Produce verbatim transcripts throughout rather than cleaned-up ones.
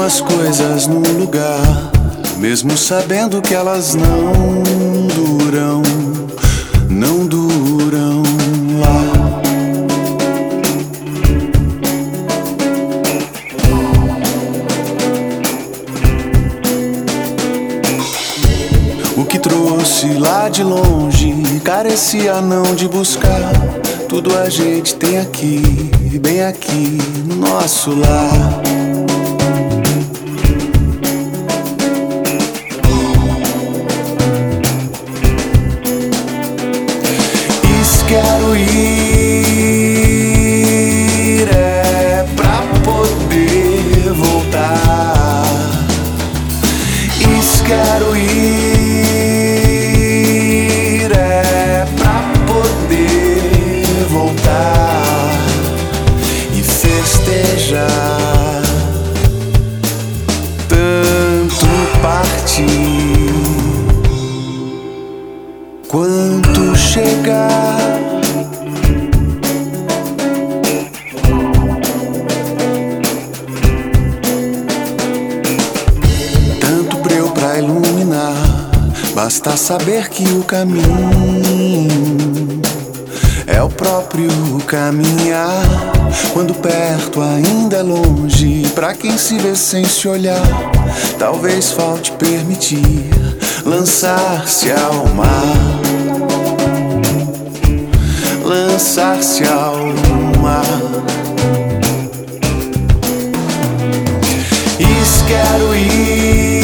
as coisas no lugar, mesmo sabendo que elas não duram, não duram lá. O que trouxe lá de longe carecia não de buscar. Tudo a gente tem aqui, bem aqui no nosso lar. Quero ir é pra poder voltar. Isso quero ir é pra poder voltar e festejar tanto partir quanto chegar. Pra iluminar, basta saber que o caminho é o próprio caminhar. Quando perto ainda é longe, pra quem se vê sem se olhar, talvez falte permitir lançar-se ao mar, lançar-se ao mar. Isso quero ir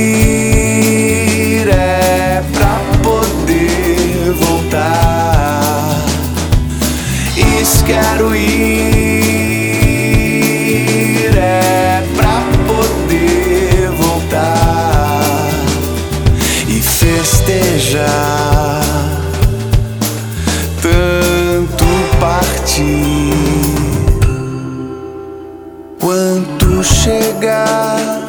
quero ir é pra poder voltar e festejar tanto partir quanto chegar.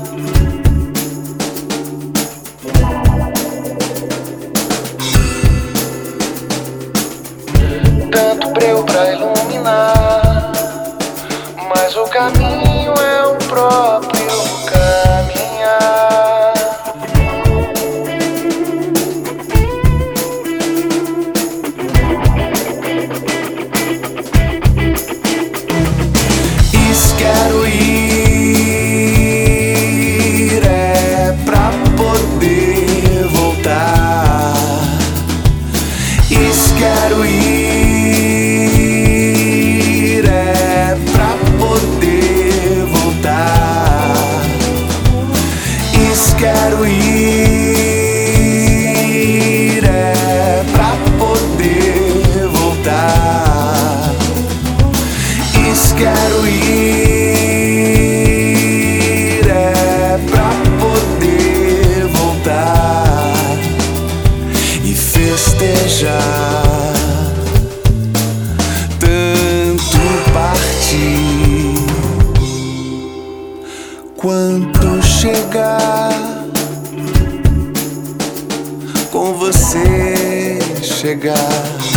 Tanto breu pra iluminar, mas o caminho é o próprio caminhar. Isso quero ir é pra poder voltar. Isso quero ir quero ir é pra poder voltar. Isso quero ir é pra poder voltar e festejar tanto partir quanto chegar. Com você chegar.